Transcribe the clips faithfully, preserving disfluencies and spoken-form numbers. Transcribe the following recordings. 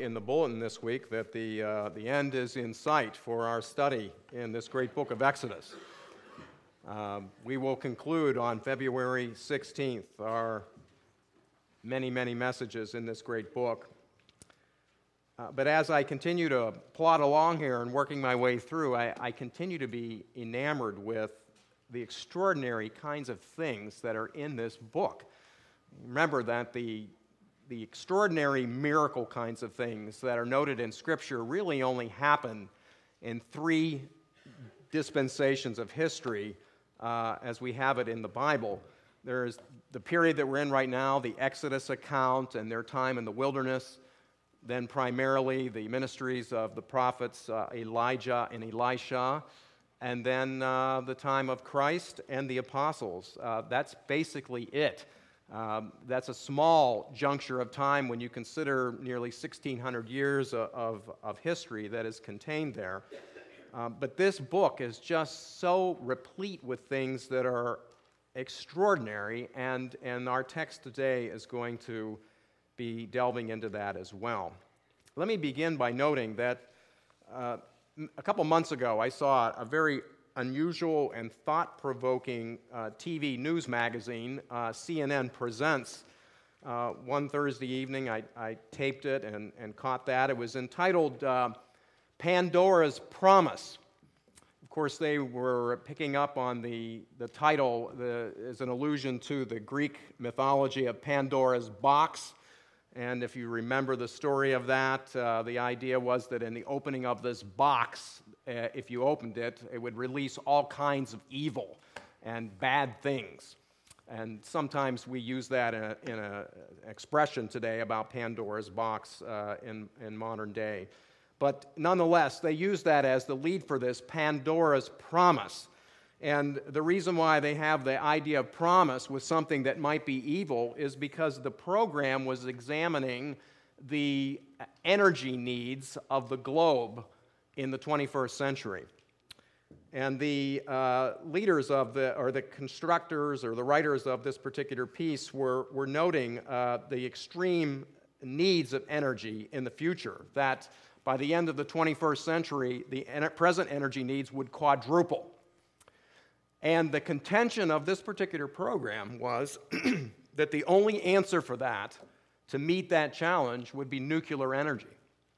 in the bulletin this week that the, uh, the end is in sight for our study in this great book of Exodus. Um, we will conclude on February sixteenth our many, many messages in this great book. Uh, but as I continue to plod along here and working my way through, I, I continue to be enamored with the extraordinary kinds of things that are in this book. Remember that the, the extraordinary miracle kinds of things that are noted in Scripture really only happen in three dispensations of history uh, as we have it in the Bible. There's the period that we're in right now, the Exodus account and their time in the wilderness. Then primarily the ministries of the prophets uh, Elijah and Elisha, and then uh, the time of Christ and the apostles. Uh, that's basically it. Um, that's a small juncture of time when you consider nearly sixteen hundred years of, of, of history that is contained there. Um, but this book is just so replete with things that are extraordinary, and, and our text today is going to be delving into that as well. Let me begin by noting that uh, a couple months ago I saw a very unusual and thought-provoking uh, T V news magazine, uh, C N N Presents. Uh, one Thursday evening I, I taped it and, and caught that. It was entitled uh, Pandora's Promise. Of course, they were picking up on the, the title the, as an allusion to the Greek mythology of Pandora's box. And if you remember the story of that, uh, the idea was that in the opening of this box, uh, if you opened it, it would release all kinds of evil and bad things. And sometimes we use that in an in a expression today about Pandora's box uh, in, in modern day. But nonetheless, they use that as the lead for this, Pandora's Promise. And the reason why they have the idea of promise with something that might be evil is because the program was examining the energy needs of the globe in the twenty-first century. And the uh, leaders of the, or the constructors or the writers of this particular piece were, were noting uh, the extreme needs of energy in the future, that by the end of the twenty-first century, the en- present energy needs would quadruple. And the contention of this particular program was that the only answer for that, to meet that challenge, would be nuclear energy.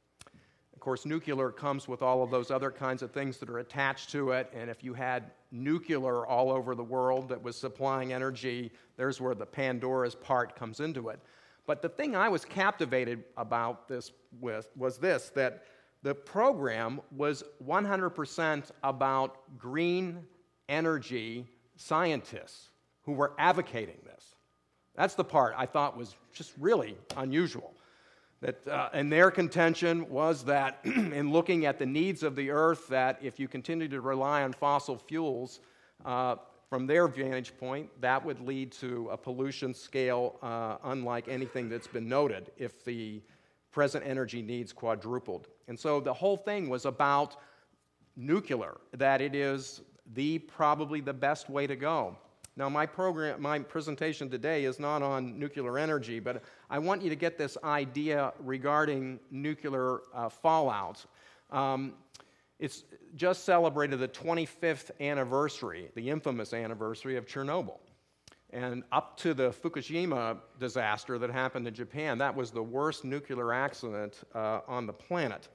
Of course, nuclear comes with all of those other kinds of things that are attached to it, and if you had nuclear all over the world that was supplying energy, there's where the Pandora's part comes into it. But the thing I was captivated about this with was this, that the program was one hundred percent about green energy scientists who were advocating this. That's the part I thought was just really unusual. That, uh, and their contention was that in looking at the needs of the earth, that if you continue to rely on fossil fuels, uh, from their vantage point, that would lead to a pollution scale uh, unlike anything that's been noted if the present energy needs quadrupled. And so the whole thing was about nuclear, that it is the probably the best way to go. Now, my program, my presentation today is not on nuclear energy, but I want you to get this idea regarding nuclear uh, fallout. Um, it's just celebrated the twenty-fifth anniversary, the infamous anniversary of Chernobyl. And up to the Fukushima disaster that happened in Japan, that was the worst nuclear accident uh, on the planet.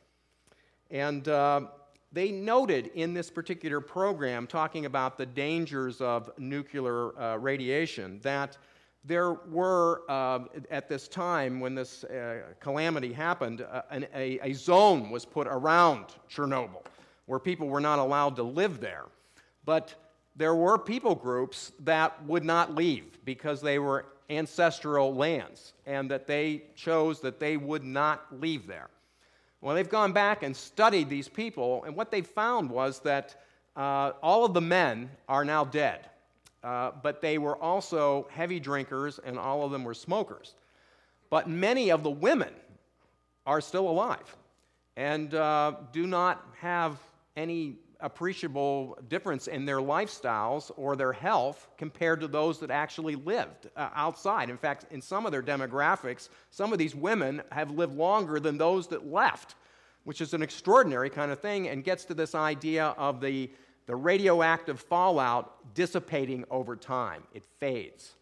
And uh, they noted in this particular program, talking about the dangers of nuclear uh, radiation, that there were, uh, at this time when this uh, calamity happened, uh, an, a, a zone was put around Chernobyl where people were not allowed to live there. But there were people groups that would not leave because they were ancestral lands, and that they chose that they would not leave there. Well, they've gone back and studied these people, and what they found was that uh, all of the men are now dead, uh, but they were also heavy drinkers, and all of them were smokers. But many of the women are still alive and uh, do not have any appreciable difference in their lifestyles or their health compared to those that actually lived uh, outside. In fact, in some of their demographics, some of these women have lived longer than those that left, which is an extraordinary kind of thing and gets to this idea of the, the radioactive fallout dissipating over time. It fades.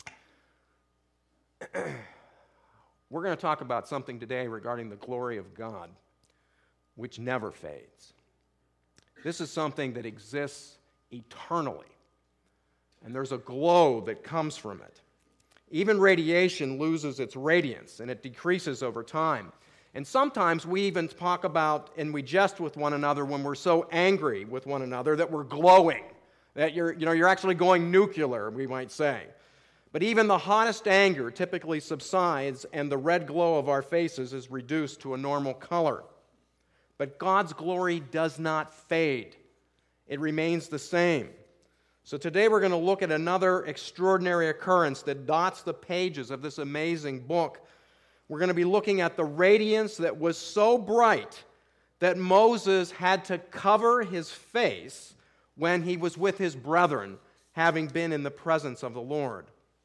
We're going to talk about something today regarding the glory of God, which never fades. This is something that exists eternally, and there's a glow that comes from it. Even radiation loses its radiance, and it decreases over time. And sometimes we even talk about and we jest with one another when we're so angry with one another that we're glowing, that you're, you know, you're actually going nuclear, we might say. But even the hottest anger typically subsides, and the red glow of our faces is reduced to a normal color. But God's glory does not fade. It remains the same. So today we're going to look at another extraordinary occurrence that dots the pages of this amazing book. We're going to be looking at the radiance that was so bright that Moses had to cover his face when he was with his brethren, having been in the presence of the Lord.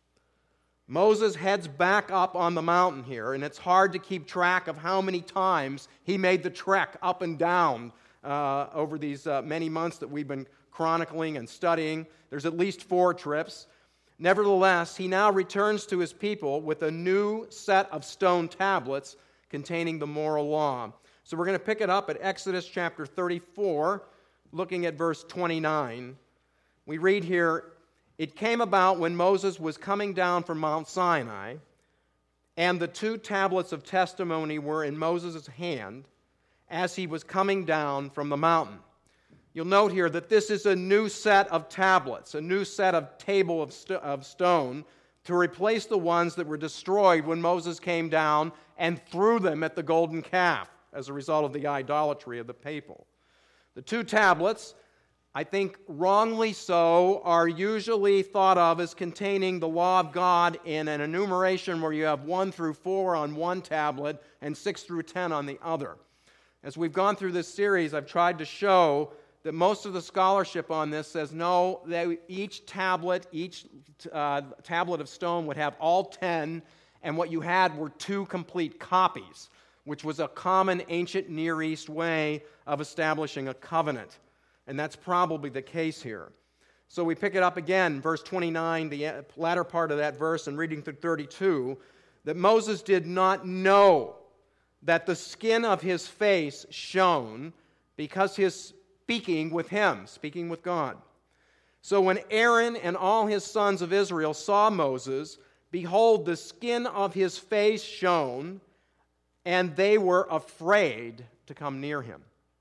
Moses heads back up on the mountain here, and it's hard to keep track of how many times he made the trek up and down uh, over these uh, many months that we've been chronicling and studying. There's at least four trips. Nevertheless, he now returns to his people with a new set of stone tablets containing the moral law. So we're going to pick it up at Exodus chapter thirty-four, looking at verse twenty-nine. We read here, "It came about when Moses was coming down from Mount Sinai, and the two tablets of testimony were in Moses' hand as he was coming down from the mountain." You'll note here that this is a new set of tablets, a new set of table of, st- of stone to replace the ones that were destroyed when Moses came down and threw them at the golden calf as a result of the idolatry of the people. The two tablets, I think wrongly so, are usually thought of as containing the law of God in an enumeration where you have one through four on one tablet and six through ten on the other. As we've gone through this series, I've tried to show that most of the scholarship on this says no, that each tablet, each uh, tablet of stone would have all ten, and what you had were two complete copies, which was a common ancient Near East way of establishing a covenant. And that's probably the case here. So we pick it up again, verse twenty-nine, the latter part of that verse, and reading through thirty-two, that Moses did not know that the skin of his face shone because his speaking with him, speaking with God. So when Aaron and all his sons of Israel saw Moses, behold, the skin of his face shone, and they were afraid to come near him.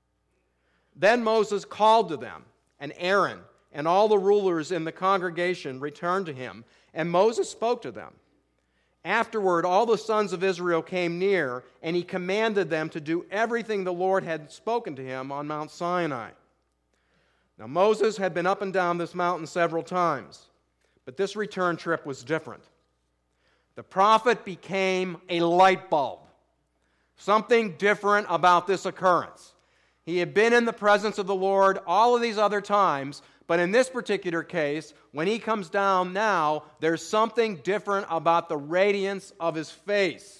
Then Moses called to them, and Aaron and all the rulers in the congregation returned to him, and Moses spoke to them. Afterward, all the sons of Israel came near, and he commanded them to do everything the Lord had spoken to him on Mount Sinai. Now, Moses had been up and down this mountain several times, but this return trip was different. The prophet became a light bulb. Something different about this occurrence. He had been in the presence of the Lord all of these other times, but in this particular case, when he comes down now, there's something different about the radiance of his face.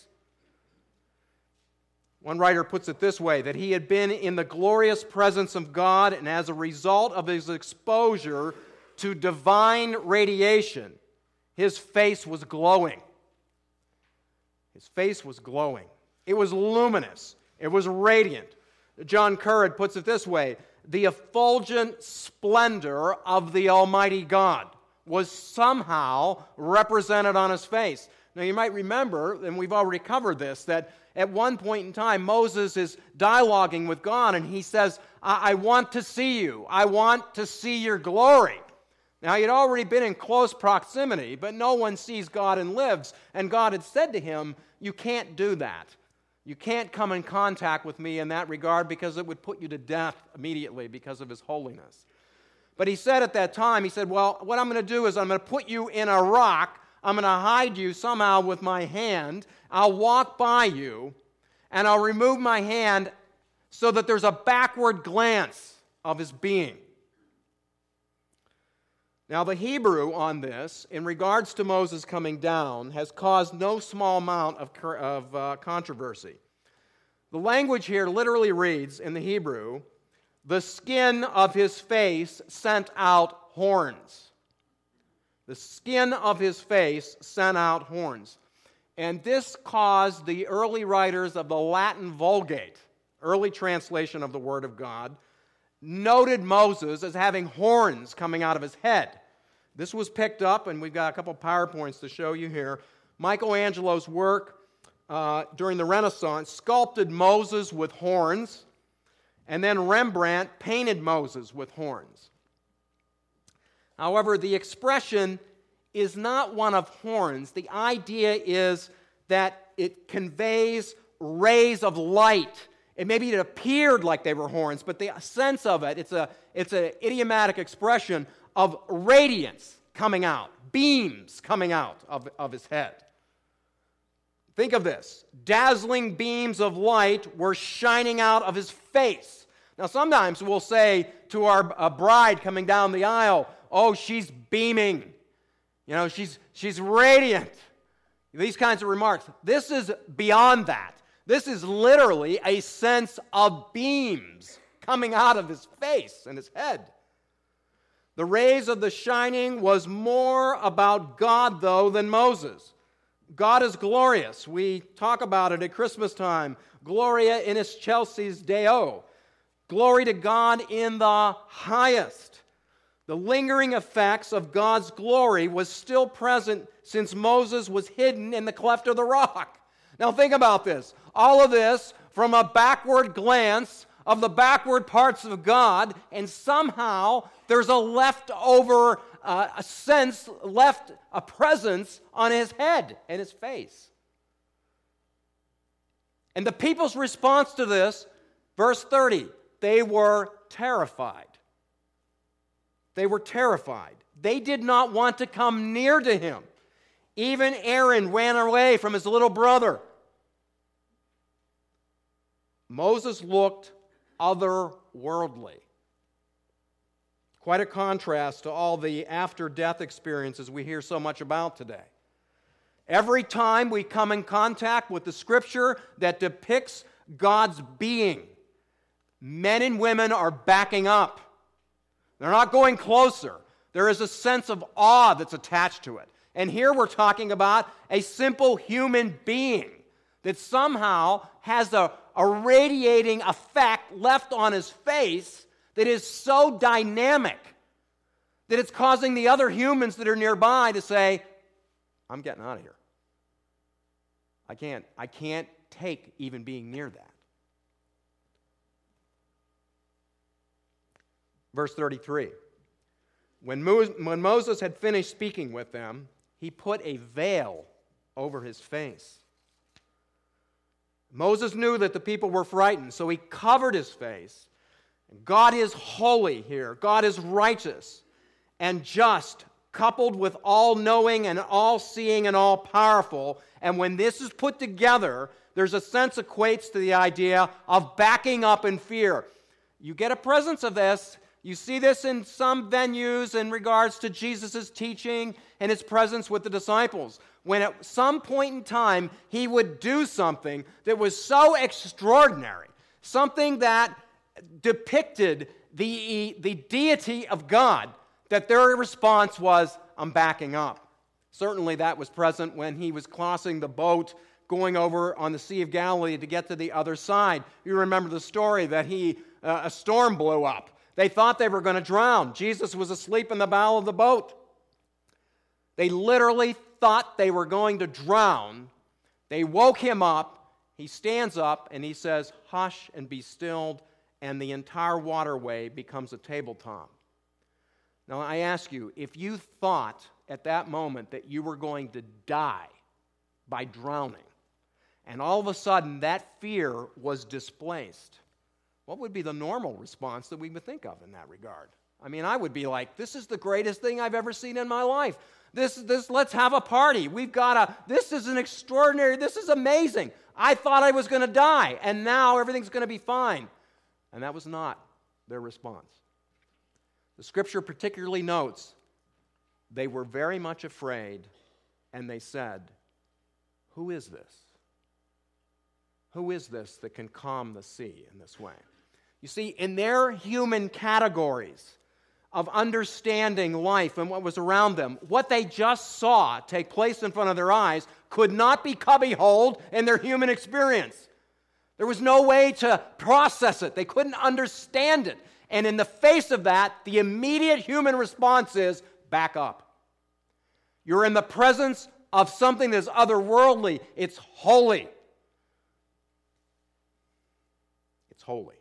One writer puts it this way, that he had been in the glorious presence of God, and as a result of his exposure to divine radiation, his face was glowing. His face was glowing. It was luminous. It was radiant. John Currid puts it this way, the effulgent splendor of the Almighty God was somehow represented on his face. Now you might remember, and we've already covered this, that at one point in time Moses is dialoguing with God and he says, I, I want to see you. I want to see your glory. Now he had already been in close proximity, but no one sees God and lives. And God had said to him, you can't do that. You can't come in contact with me in that regard because it would put you to death immediately because of his holiness. But he said at that time, he said, well, what I'm going to do is I'm going to put you in a rock. I'm going to hide you somehow with my hand. I'll walk by you, and I'll remove my hand so that there's a backward glance of his being. Now, the Hebrew on this, in regards to Moses coming down, has caused no small amount of, of uh, controversy. The language here literally reads, in the Hebrew, the skin of his face sent out horns. The skin of his face sent out horns. And this caused the early writers of the Latin Vulgate, early translation of the Word of God, noted Moses as having horns coming out of his head. This was picked up, and we've got a couple PowerPoints to show you here. Michelangelo's work uh, during the Renaissance sculpted Moses with horns, and then Rembrandt painted Moses with horns. However, the expression is not one of horns. The idea is that it conveys rays of light. And maybe it appeared like they were horns, but the sense of it, it's a it's an idiomatic expression of radiance coming out, beams coming out of, of his head. Think of this. Dazzling beams of light were shining out of his face. Now, sometimes we'll say to our a bride coming down the aisle, oh, she's beaming. You know, she's she's radiant. These kinds of remarks. This is beyond that. This is literally a sense of beams coming out of his face and his head. The rays of the shining was more about God, though, than Moses. God is glorious. We talk about it at Christmas time. Gloria in excelsis Deo. Glory to God in the highest. The lingering effects of God's glory was still present since Moses was hidden in the cleft of the rock. Now think about this. All of this from a backward glance of the backward parts of God, and somehow there's a leftover, uh, a sense, left a presence on his head and his face. And the people's response to this, verse thirty, they were terrified. They were terrified. They did not want to come near to him. Even Aaron ran away from his little brother. Moses looked otherworldly. Quite a contrast to all the after-death experiences we hear so much about today. Every time we come in contact with the Scripture that depicts God's being, men and women are backing up. They're not going closer. There is a sense of awe that's attached to it. And here we're talking about a simple human being that somehow has a, a radiating effect left on his face that is so dynamic that it's causing the other humans that are nearby to say, I'm getting out of here. I can't, I can't take even being near that. Verse thirty-three. When, Mo- when Moses had finished speaking with them, he put a veil over his face. Moses knew that the people were frightened, so he covered his face. God is holy here. God is righteous and just, coupled with all-knowing and all-seeing and all-powerful. And when this is put together, there's a sense equates to the idea of backing up in fear. You get a presence of this. You see this in some venues in regards to Jesus' teaching and his presence with the disciples. When at some point in time he would do something that was so extraordinary, something that depicted the, the deity of God, that their response was, I'm backing up. Certainly that was present when he was crossing the boat going over on the Sea of Galilee to get to the other side. You remember the story that he uh, a storm blew up. They thought they were going to drown. Jesus was asleep in the bow of the boat. They literally thought they were going to drown. They woke him up. He stands up and he says, hush and be stilled, and the entire waterway becomes a tabletop. Now I ask you, if you thought at that moment that you were going to die by drowning, and all of a sudden that fear was displaced, what would be the normal response that we would think of in that regard? I mean, I would be like, this is the greatest thing I've ever seen in my life. This, this, let's have a party. We've got a, this is an extraordinary, this is amazing. I thought I was going to die, and now everything's going to be fine. And that was not their response. The Scripture particularly notes they were very much afraid, and they said, "Who is this? Who is this that can calm the sea in this way?" You see, in their human categories of understanding life and what was around them, what they just saw take place in front of their eyes could not be cubbyholed in their human experience. There was no way to process it. They couldn't understand it. And in the face of that, the immediate human response is, back up. You're in the presence of something that's otherworldly. It's holy. It's holy.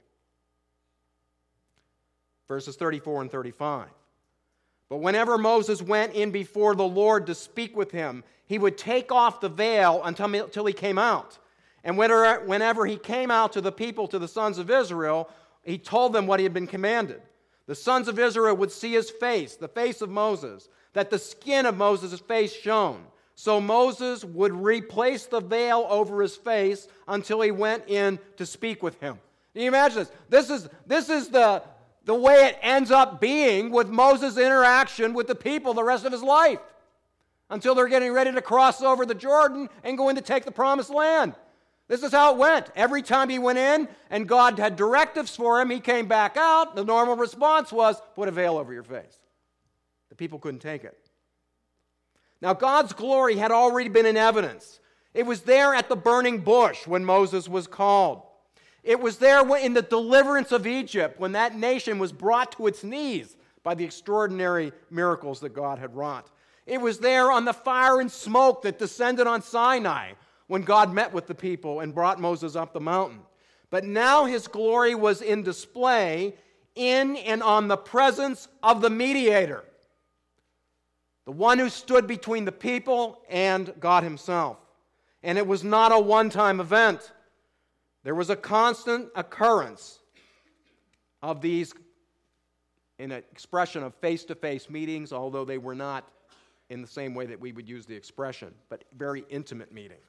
Verses thirty-four and thirty-five. But whenever Moses went in before the Lord to speak with him, he would take off the veil until, until he came out. And whenever, whenever he came out to the people, to the sons of Israel, he told them what he had been commanded. The sons of Israel would see his face, the face of Moses, that the skin of Moses' face shone. So Moses would replace the veil over his face until he went in to speak with him. Can you imagine this? This is, this is the, the way it ends up being with Moses' interaction with the people the rest of his life, until they're getting ready to cross over the Jordan and go in to take the promised land. This is how it went. Every time he went in and God had directives for him, he came back out. The normal response was, put a veil over your face. The people couldn't take it. Now, God's glory had already been in evidence. It was there at the burning bush when Moses was called. It was there in the deliverance of Egypt when that nation was brought to its knees by the extraordinary miracles that God had wrought. It was there on the fire and smoke that descended on Sinai when God met with the people and brought Moses up the mountain. But now his glory was in display in and on the presence of the mediator, the one who stood between the people and God himself. And it was not a one-time event. There was a constant occurrence of these, in an expression of face-to-face meetings, although they were not in the same way that we would use the expression, but very intimate meetings.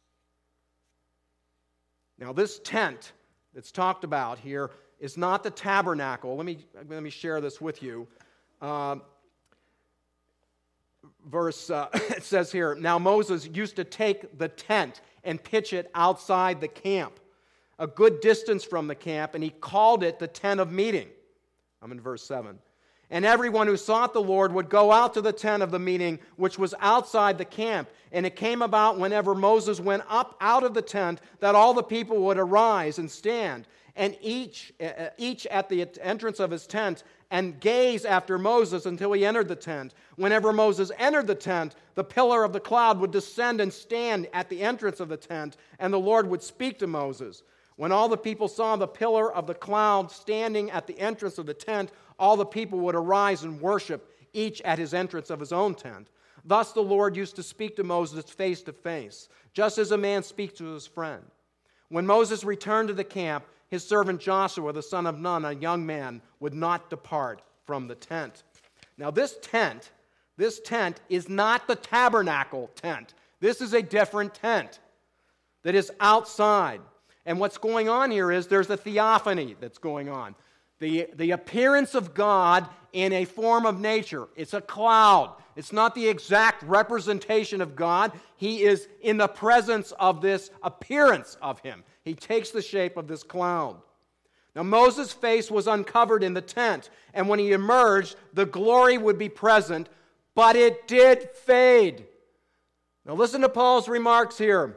Now, this tent that's talked about here is not the tabernacle. Let me, let me share this with you. Uh, verse, uh, it says here, now Moses used to take the tent and pitch it outside the camp, a good distance from the camp, and he called it the tent of meeting. I'm in verse seven. And everyone who sought the Lord would go out to the tent of the meeting, which was outside the camp. And it came about whenever Moses went up out of the tent that all the people would arise and stand, and each, uh, each at the entrance of his tent, and gaze after Moses until he entered the tent. Whenever Moses entered the tent, the pillar of the cloud would descend and stand at the entrance of the tent, and the Lord would speak to Moses. When all the people saw the pillar of the cloud standing at the entrance of the tent, all the people would arise and worship, each at his entrance of his own tent. Thus the Lord used to speak to Moses face to face, just as a man speaks to his friend. When Moses returned to the camp, his servant Joshua, the son of Nun, a young man, would not depart from the tent. Now this tent, this tent is not the tabernacle tent. This is a different tent that is outside. And what's going on here is there's a theophany that's going on. The, the appearance of God in a form of nature. It's a cloud. It's not the exact representation of God. He is in the presence of this appearance of him. He takes the shape of this cloud. Now Moses' face was uncovered in the tent, and when he emerged, the glory would be present, but it did fade. Now listen to Paul's remarks here.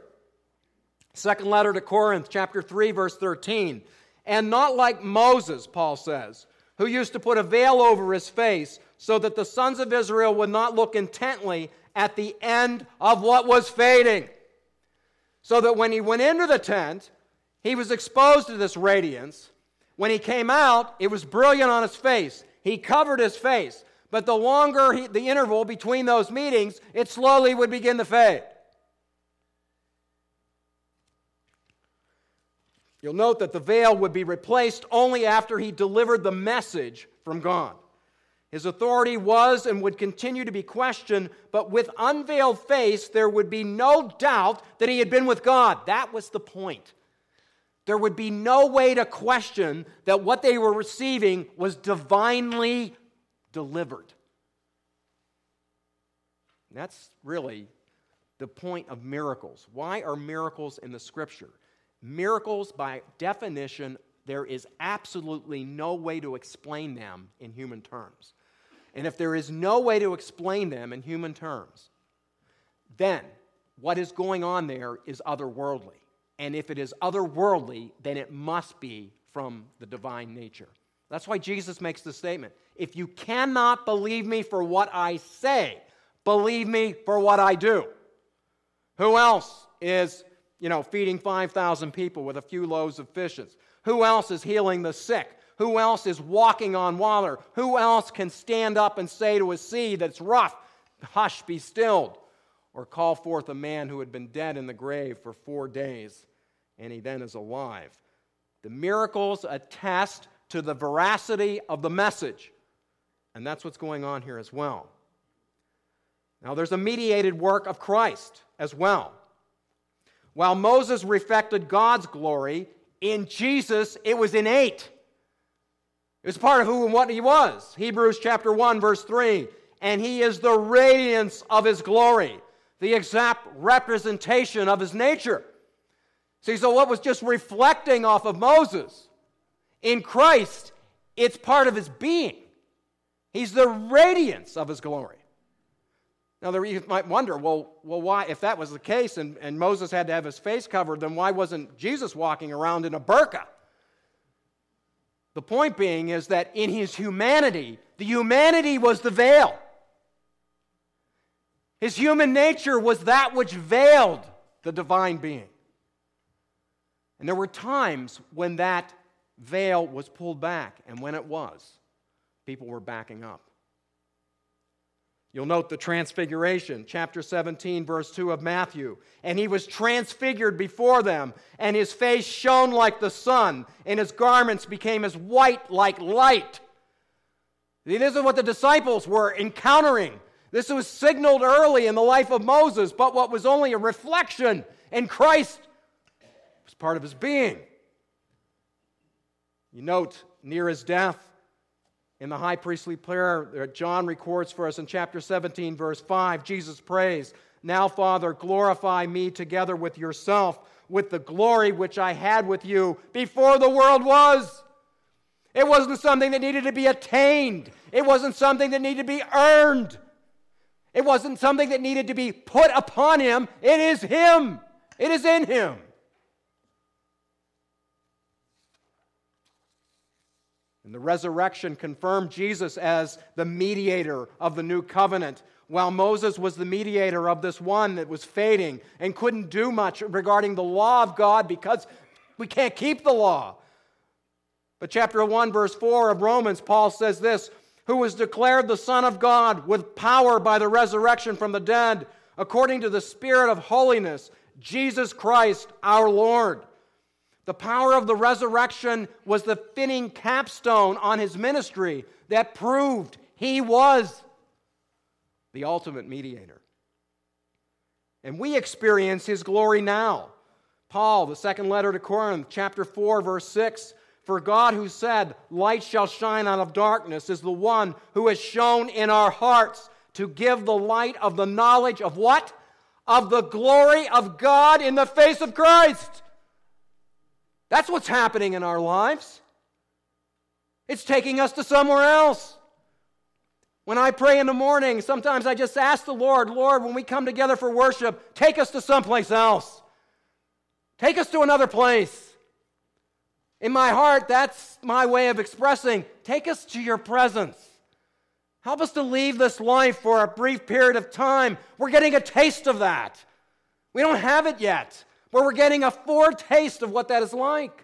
Second letter to Corinth, chapter three, verse thirteen. And not like Moses, Paul says, who used to put a veil over his face so that the sons of Israel would not look intently at the end of what was fading. So that when he went into the tent, he was exposed to this radiance. When he came out, it was brilliant on his face. He covered his face. But the longer he, the interval between those meetings, it slowly would begin to fade. You'll note that the veil would be replaced only after he delivered the message from God. His authority was and would continue to be questioned, but with unveiled face, there would be no doubt that he had been with God. That was the point. There would be no way to question that what they were receiving was divinely delivered. And that's really the point of miracles. Why are miracles in the Scripture? Miracles, by definition, there is absolutely no way to explain them in human terms. And if there is no way to explain them in human terms, then what is going on there is otherworldly. And if it is otherworldly, then it must be from the divine nature. That's why Jesus makes the statement, if you cannot believe me for what I say, believe me for what I do. Who else is, you know, feeding five thousand people with a few loaves of fishes? Who else is healing the sick? Who else is walking on water? Who else can stand up and say to a sea that's rough, hush, be stilled? Or call forth a man who had been dead in the grave for four days, and he then is alive. The miracles attest to the veracity of the message, and that's what's going on here as well. Now, there's a mediated work of Christ as well. While Moses reflected God's glory, in Jesus it was innate. It was part of who and what he was. Hebrews chapter one, verse three, and he is the radiance of his glory, the exact representation of his nature. See, so what was just reflecting off of Moses? In Christ, it's part of his being. He's the radiance of his glory. Now, there you might wonder, well, well, why, if that was the case and, and Moses had to have his face covered, then why wasn't Jesus walking around in a burqa? The point being is that in his humanity, the humanity was the veil. His human nature was that which veiled the divine being. And there were times when that veil was pulled back, and when it was, people were backing up. You'll note the transfiguration, chapter seventeen, verse two of Matthew. And he was transfigured before them, and his face shone like the sun, and his garments became as white like light. See, this is what the disciples were encountering. This was signaled early in the life of Moses, but what was only a reflection in Christ was part of his being. You note, near his death, in the high priestly prayer that John records for us in chapter seventeen, verse five, Jesus prays, "Now, Father, glorify me together with yourself, with the glory which I had with you before the world was." It wasn't something that needed to be attained. It wasn't something that needed to be earned. It wasn't something that needed to be put upon him. It is him. It is in him. And the resurrection confirmed Jesus as the mediator of the new covenant, while Moses was the mediator of this one that was fading and couldn't do much regarding the law of God because we can't keep the law. But chapter one, verse four of Romans, Paul says this, "Who was declared the Son of God with power by the resurrection from the dead, according to the Spirit of holiness, Jesus Christ our Lord." The power of the resurrection was the fitting capstone on his ministry that proved he was the ultimate mediator. And we experience his glory now. Paul, the second letter to Corinth, chapter four, verse six, "For God who said, 'Light shall shine out of darkness,' is the one who has shone in our hearts to give the light of the knowledge of what? Of the glory of God in the face of Christ." That's what's happening in our lives. It's taking us to somewhere else. When I pray in the morning, sometimes I just ask the Lord, Lord, when we come together for worship, take us to someplace else. Take us to another place. In my heart, that's my way of expressing, take us to your presence. Help us to leave this life for a brief period of time. We're getting a taste of that. We don't have it yet. Where we're getting a foretaste of what that is like.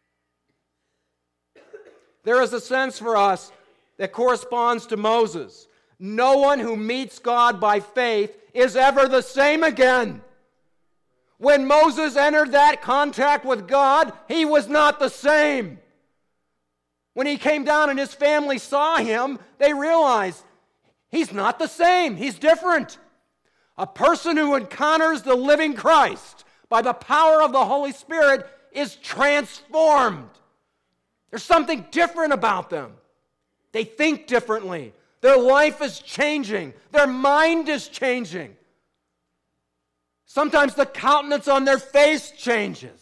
There is a sense for us that corresponds to Moses. No one who meets God by faith is ever the same again. When Moses entered that contact with God, he was not the same. When he came down and his family saw him, they realized he's not the same. He's different. A person who encounters the living Christ by the power of the Holy Spirit is transformed. There's something different about them. They think differently. Their life is changing. Their mind is changing. Sometimes the countenance on their face changes.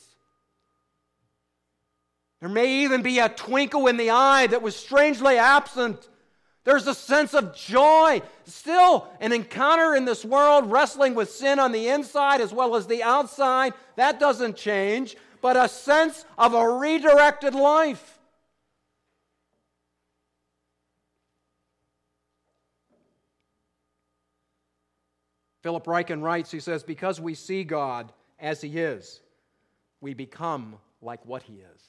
There may even be a twinkle in the eye that was strangely absent. There's a sense of joy. Still, an encounter in this world, wrestling with sin on the inside as well as the outside, that doesn't change, but a sense of a redirected life. Philip Ryken writes, he says, because we see God as He is, we become like what He is.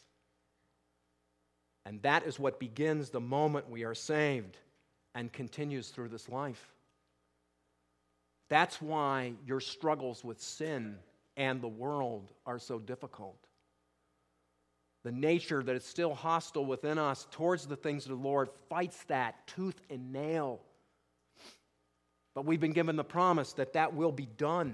And that is what begins the moment we are saved and continues through this life. That's why your struggles with sin and the world are so difficult. The nature that is still hostile within us towards the things of the Lord fights that tooth and nail. But we've been given the promise that that will be done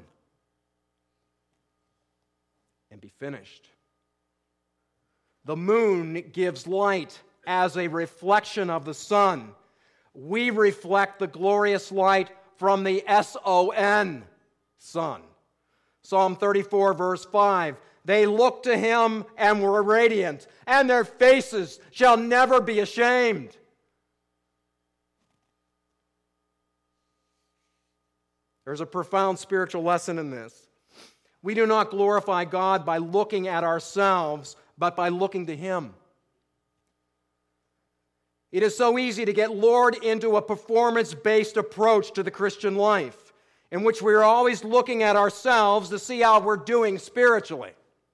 and be finished. The moon gives light as a reflection of the sun. We reflect the glorious light from the S O N, sun. Psalm thirty-four, verse five, they looked to Him and were radiant, and their faces shall never be ashamed. There's a profound spiritual lesson in this. We do not glorify God by looking at ourselves, but by looking to Him. It is so easy to get lured into a performance-based approach to the Christian life, in which we are always looking at ourselves to see how we're doing spiritually.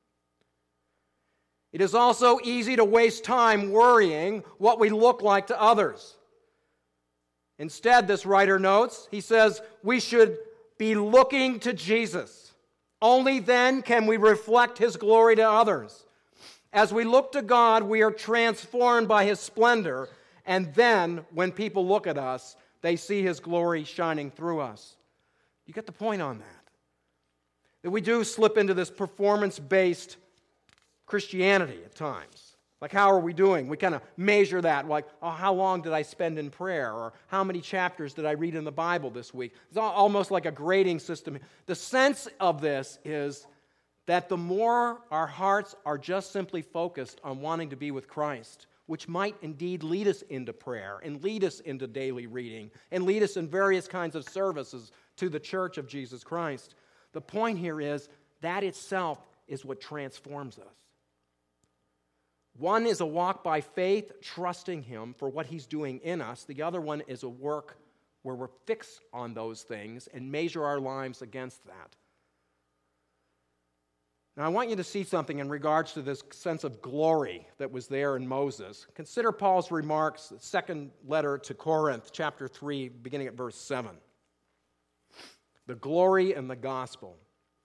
It is also easy to waste time worrying what we look like to others. Instead, this writer notes, he says, we should be looking to Jesus. Only then can we reflect His glory to others. As we look to God, we are transformed by His splendor, and then when people look at us, they see His glory shining through us. You get the point on that? That we do slip into this performance-based Christianity at times. Like, how are we doing? We kind of measure that, like, oh, how long did I spend in prayer? Or how many chapters did I read in the Bible this week? It's almost like a grading system. The sense of this is that the more our hearts are just simply focused on wanting to be with Christ, which might indeed lead us into prayer and lead us into daily reading and lead us in various kinds of services to the church of Jesus Christ. The point here is that itself is what transforms us. One is a walk by faith, trusting Him for what He's doing in us. The other one is a work where we're fixed on those things and measure our lives against that. Now, I want you to see something in regards to this sense of glory that was there in Moses. Consider Paul's remarks, the second letter to Corinth, chapter three, beginning at verse seven. The glory and the gospel.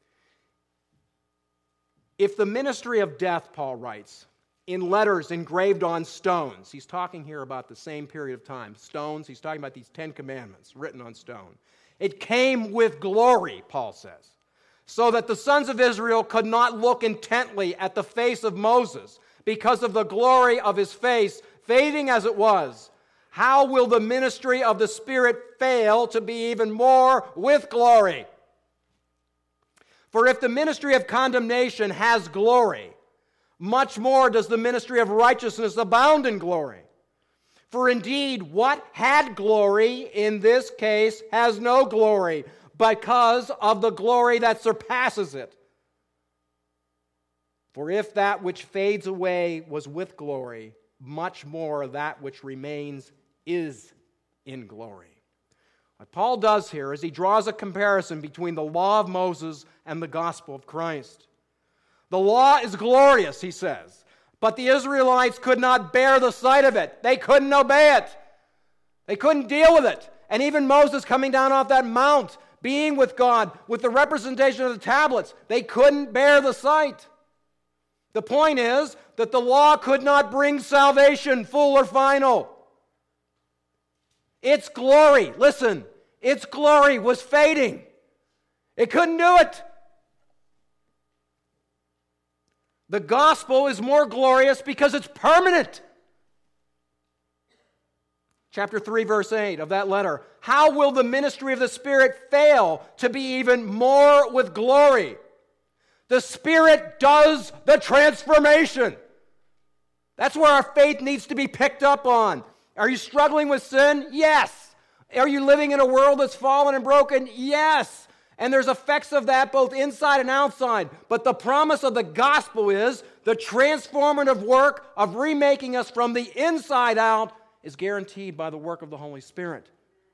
If the ministry of death, Paul writes, in letters engraved on stones. He's talking here about the same period of time. Stones, he's talking about these Ten Commandments written on stone. It came with glory, Paul says, so that the sons of Israel could not look intently at the face of Moses because of the glory of his face, fading as it was. How will the ministry of the Spirit fail to be even more with glory? For if the ministry of condemnation has glory, much more does the ministry of righteousness abound in glory. For indeed, what had glory in this case has no glory, because of the glory that surpasses it. For if that which fades away was with glory, much more that which remains is in glory. What Paul does here is he draws a comparison between the law of Moses and the gospel of Christ. The law is glorious, he says, but the Israelites could not bear the sight of it. They couldn't obey it. They couldn't deal with it. And even Moses coming down off that mount, being with God, with the representation of the tablets, they couldn't bear the sight. The point is that the law could not bring salvation, full or final. Its glory, listen, its glory was fading. It couldn't do it. The gospel is more glorious because it's permanent. Chapter three, verse eight of that letter. How will the ministry of the Spirit fail to be even more with glory? The Spirit does the transformation. That's where our faith needs to be picked up on. Are you struggling with sin? Yes. Are you living in a world that's fallen and broken? Yes. And there's effects of that both inside and outside. But the promise of the gospel is the transformative work of remaking us from the inside out is guaranteed by the work of the Holy Spirit.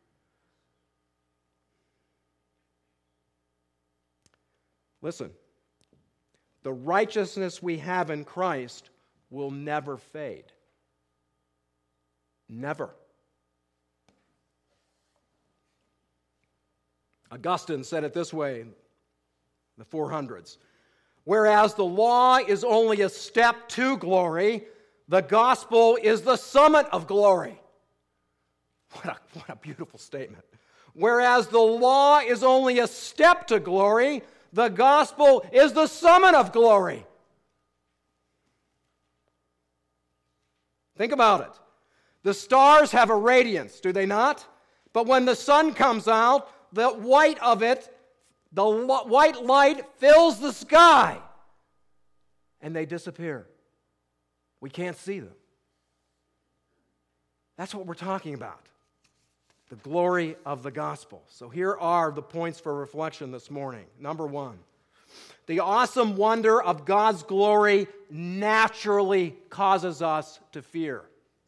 Listen, the righteousness we have in Christ will never fade. Never. Augustine said it this way in the four hundreds. Whereas the law is only a step to glory, the gospel is the summit of glory. What a, what a beautiful statement. Whereas the law is only a step to glory, the gospel is the summit of glory. Think about it. The stars have a radiance, do they not? But when the sun comes out, the white of it, the white light fills the sky, and they disappear. We can't see them. That's what we're talking about. The glory of the gospel. So here are the points for reflection this morning. Number one, the awesome wonder of God's glory naturally causes us to fear.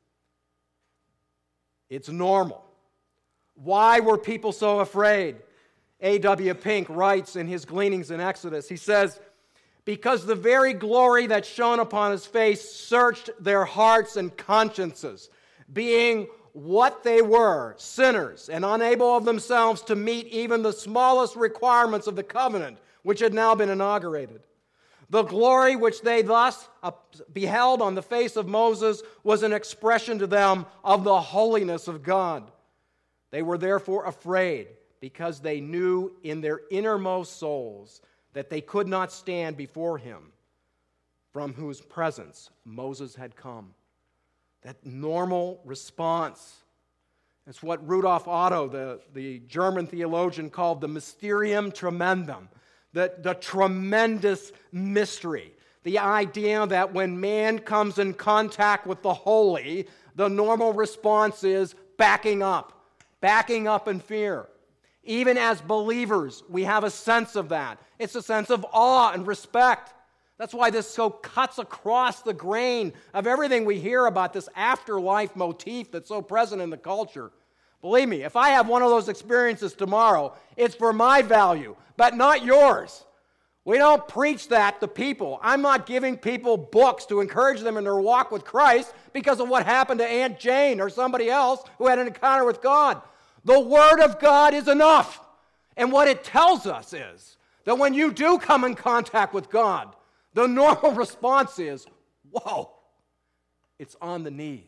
It's normal. Why were people so afraid? A W Pink writes in his Gleanings in Exodus, he says, because the very glory that shone upon his face searched their hearts and consciences, being what they were, sinners, and unable of themselves to meet even the smallest requirements of the covenant, which had now been inaugurated. The glory which they thus beheld on the face of Moses was an expression to them of the holiness of God. They were therefore afraid, because they knew in their innermost souls that they could not stand before him, from whose presence Moses had come. That normal response. It's what Rudolf Otto, the, the German theologian, called the mysterium tremendum, the, the tremendous mystery. The idea that when man comes in contact with the holy, the normal response is backing up, backing up in fear. Even as believers, we have a sense of that. It's a sense of awe and respect. That's why this so cuts across the grain of everything we hear about this afterlife motif that's so present in the culture. Believe me, if I have one of those experiences tomorrow, it's for my value, but not yours. We don't preach that to people. I'm not giving people books to encourage them in their walk with Christ because of what happened to Aunt Jane or somebody else who had an encounter with God. The Word of God is enough. And what it tells us is that when you do come in contact with God, the normal response is, whoa, it's on the knees.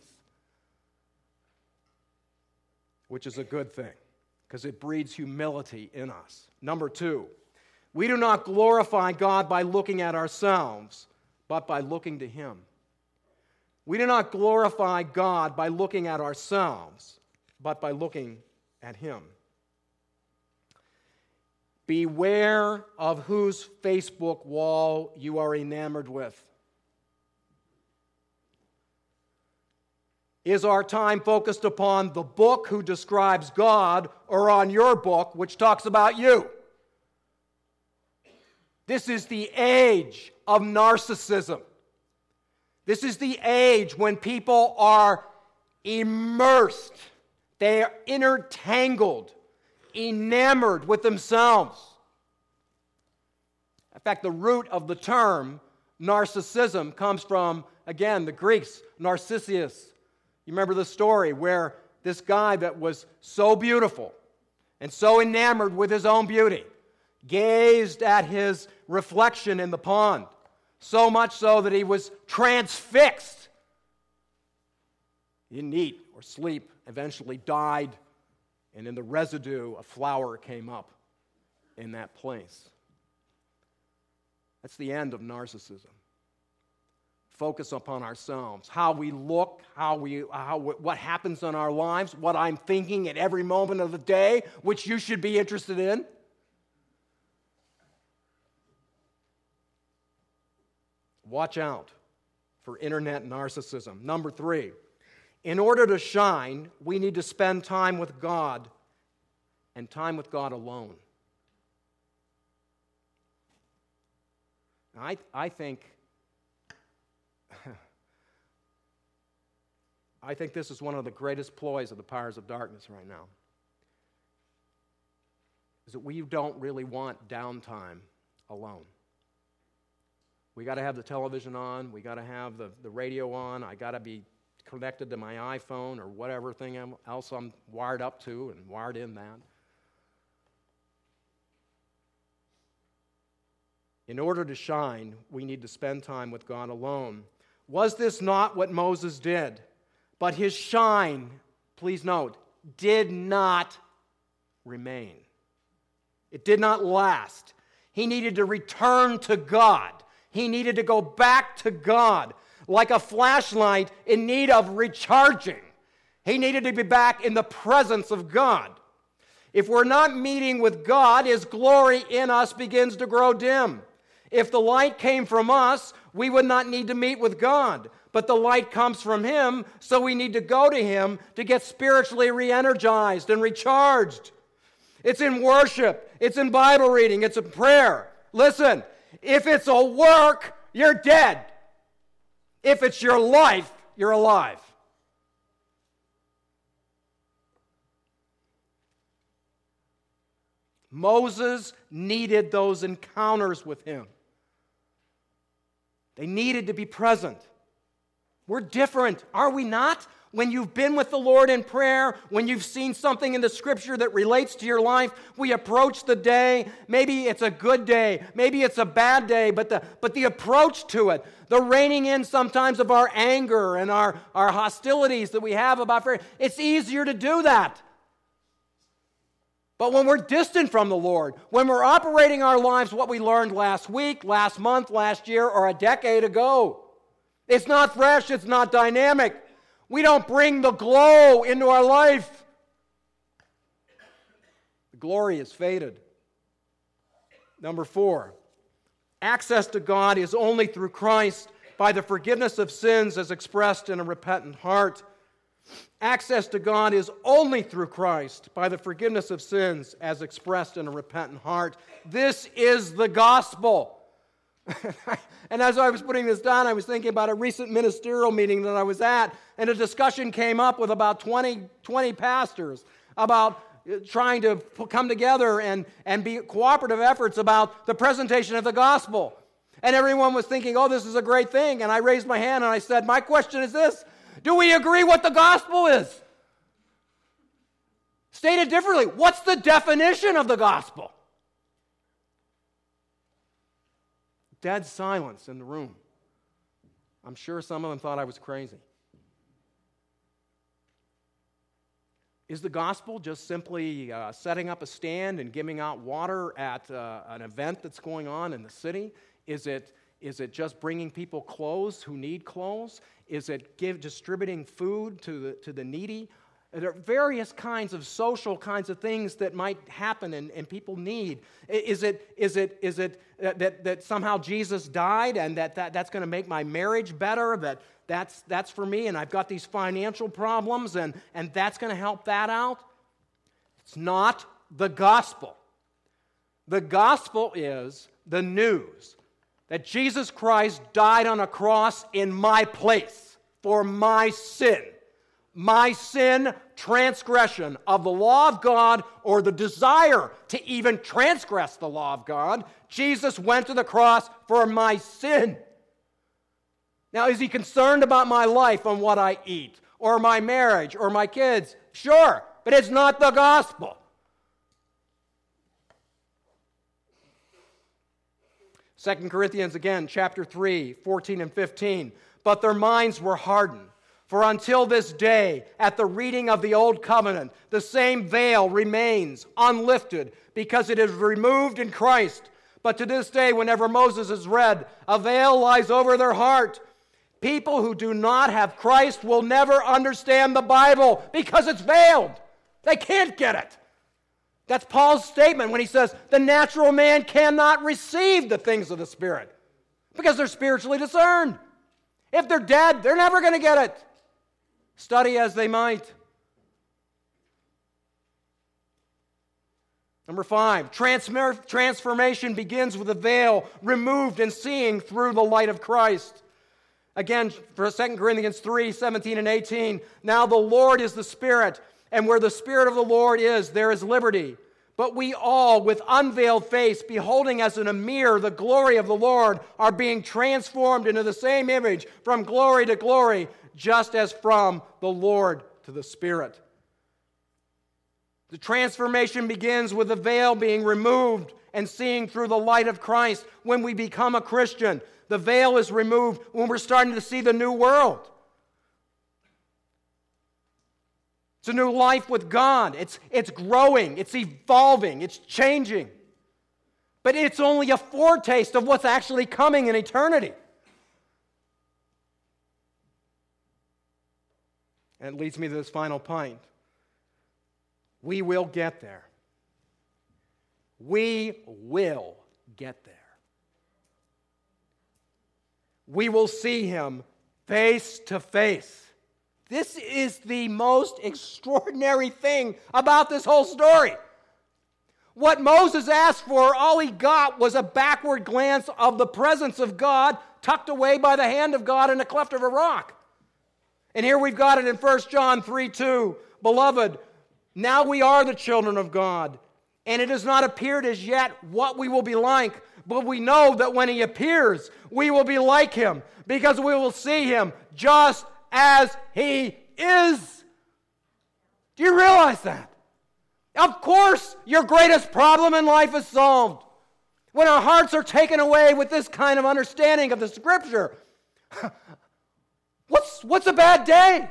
Which is a good thing, because it breeds humility in us. Number two, we do not glorify God by looking at ourselves, but by looking to Him. We do not glorify God by looking at ourselves, but by looking at Him. Beware of whose Facebook wall you are enamored with. Is our time focused upon the book who describes God or on your book which talks about you? This is the age of narcissism. This is the age when people are immersed. They are intertangled, enamored with themselves. In fact, the root of the term narcissism comes from, again, the Greeks, Narcissus. You remember the story where this guy that was so beautiful and so enamored with his own beauty gazed at his reflection in the pond, so much so that he was transfixed. He didn't eat or sleep, eventually died, and in the residue, a flower came up in that place. That's the end of narcissism. focus upon ourselves, how we look, how we, how what happens in our lives, what I'm thinking at every moment of the day, which you should be interested in. Watch out for internet narcissism. Number three, in order to shine, we need to spend time with God and time with God alone. Now, I, I think I think this is one of the greatest ploys of the powers of darkness right now, is that we don't really want downtime alone. We got to have the television on. We got to have the, the radio on. I got to be connected to my iPhone or whatever thing else I'm wired up to and wired in that. In order to shine, we need to spend time with God alone. Was this not what Moses did? But his shine, please note, did not remain. It did not last. He needed to return to God. He needed to go back to God, like a flashlight in need of recharging. He needed to be back in the presence of God. If we're not meeting with God, His glory in us begins to grow dim. If the light came from us, we would not need to meet with God. But the light comes from Him, so we need to go to Him to get spiritually re-energized and recharged. It's in worship. It's in Bible reading. It's in prayer. Listen, if it's a work, you're dead. If it's your life, you're alive. Moses needed those encounters with Him. They needed to be present. We're different, are we not? When you've been with the Lord in prayer, when you've seen something in the Scripture that relates to your life, we approach the day. Maybe it's a good day, maybe it's a bad day, but the, but the approach to it, the reining in sometimes of our anger and our, our hostilities that we have about prayer, it's easier to do that. But when we're distant from the Lord, when we're operating our lives what we learned last week, last month, last year, or a decade ago, it's not fresh, it's not dynamic. We don't bring the glow into our life. The glory is faded. Number four, access to God is only through Christ by the forgiveness of sins as expressed in a repentant heart. Access to God is only through Christ by the forgiveness of sins as expressed in a repentant heart. This is the gospel. And as I was putting this down, I was thinking about a recent ministerial meeting that I was at, and a discussion came up with about twenty, twenty pastors about trying to come together and, and be cooperative efforts about the presentation of the gospel. And everyone was thinking, oh, this is a great thing. And I raised my hand and I said, my question is this: do we agree what the gospel is? Stated differently, what's the definition of the gospel? Dead silence in the room. I'm sure some of them thought I was crazy. Is the gospel just simply uh, setting up a stand and giving out water at uh, an event that's going on in the city? Is it, is it just bringing people clothes who need clothes? Is it give, distributing food to the, to the needy? There are various kinds of social kinds of things that might happen and, and people need. Is it, is it, is it that, that somehow Jesus died and that, that that's going to make my marriage better, that that's, that's for me, and I've got these financial problems and, and that's going to help that out? It's not the gospel. The gospel is the news that Jesus Christ died on a cross in my place for my sin. My sin, transgression of the law of God, or the desire to even transgress the law of God. Jesus went to the cross for my sin. Now, is He concerned about my life and what I eat, or my marriage, or my kids? Sure, but it's not the gospel. Second Corinthians again, chapter three, fourteen and fifteen. But their minds were hardened. For until this day, at the reading of the Old Covenant, the same veil remains unlifted because it is removed in Christ. But to this day, whenever Moses is read, a veil lies over their heart. People who do not have Christ will never understand the Bible because it's veiled. They can't get it. That's Paul's statement when he says the natural man cannot receive the things of the Spirit because they're spiritually discerned. If they're dead, they're never going to get it. Study as they might. Number five, transfer, transformation begins with a veil removed and seeing through the light of Christ. Again, for Second Corinthians three, seventeen and eighteen, now the Lord is the Spirit, and where the Spirit of the Lord is, there is liberty. But we all, with unveiled face, beholding as in a mirror the glory of the Lord, are being transformed into the same image from glory to glory, just as from the Lord to the Spirit. The transformation begins with the veil being removed and seeing through the light of Christ when we become a Christian. The veil is removed when we're starting to see the new world. It's a new life with God. It's, it's growing, it's evolving, it's changing. But it's only a foretaste of what's actually coming in eternity. And it leads me to this final point. We will get there. We will get there. We will see Him face to face. This is the most extraordinary thing about this whole story. What Moses asked for, all he got was a backward glance of the presence of God tucked away by the hand of God in a cleft of a rock. And here we've got it in First John three two. Beloved, now we are the children of God, and it has not appeared as yet what we will be like, but we know that when He appears, we will be like Him, because we will see Him just as He is. Do you realize that? Of course, your greatest problem in life is solved. When our hearts are taken away with this kind of understanding of the Scripture, what's, what's a bad day?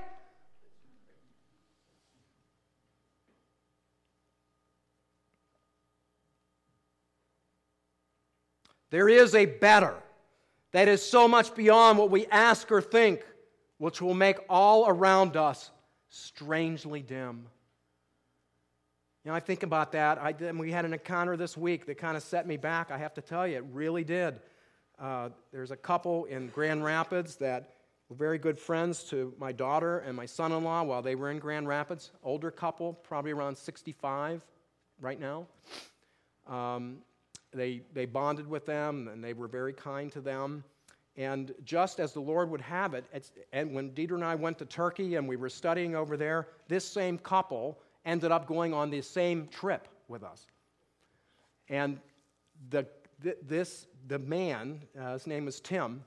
There is a better that is so much beyond what we ask or think, which will make all around us strangely dim. You know, I think about that. I did, we had an encounter this week that kind of set me back. I have to tell you, it really did. Uh, there's a couple in Grand Rapids that were very good friends to my daughter and my son-in-law while they were in Grand Rapids. Older couple, probably around sixty-five right now. Um, They, they bonded with them, and they were very kind to them. And just as the Lord would have it, it's, and when Deidre and I went to Turkey and we were studying over there, this same couple ended up going on the same trip with us. And the this the man, uh, his name is Tim,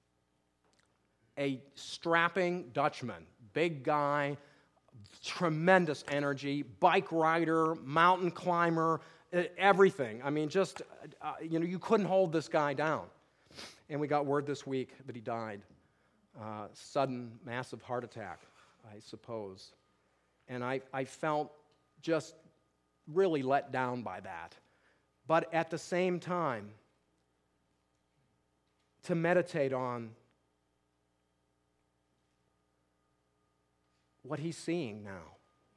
a strapping Dutchman, big guy, tremendous energy, bike rider, mountain climber, everything. I mean, just, uh, you know, you couldn't hold this guy down. And we got word this week that he died. Uh, sudden, massive heart attack, I suppose. And I, I felt just really let down by that. But at the same time, to meditate on what he's seeing now.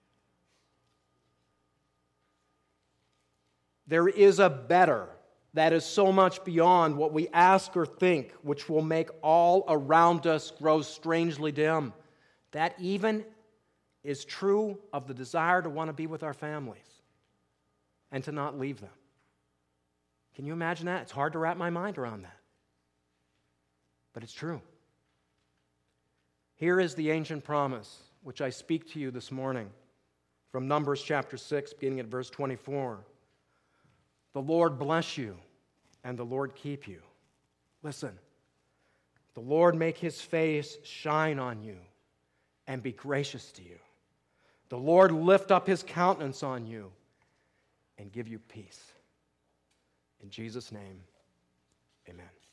There is a better that is so much beyond what we ask or think, which will make all around us grow strangely dim. That even is true of the desire to want to be with our families and to not leave them. Can you imagine that? It's hard to wrap my mind around that. But it's true. Here is the ancient promise, which I speak to you this morning from Numbers chapter six, beginning at verse twenty-four. The Lord bless you, and the Lord keep you. Listen. The Lord make His face shine on you, and be gracious to you. The Lord lift up His countenance on you, and give you peace. In Jesus' name, amen.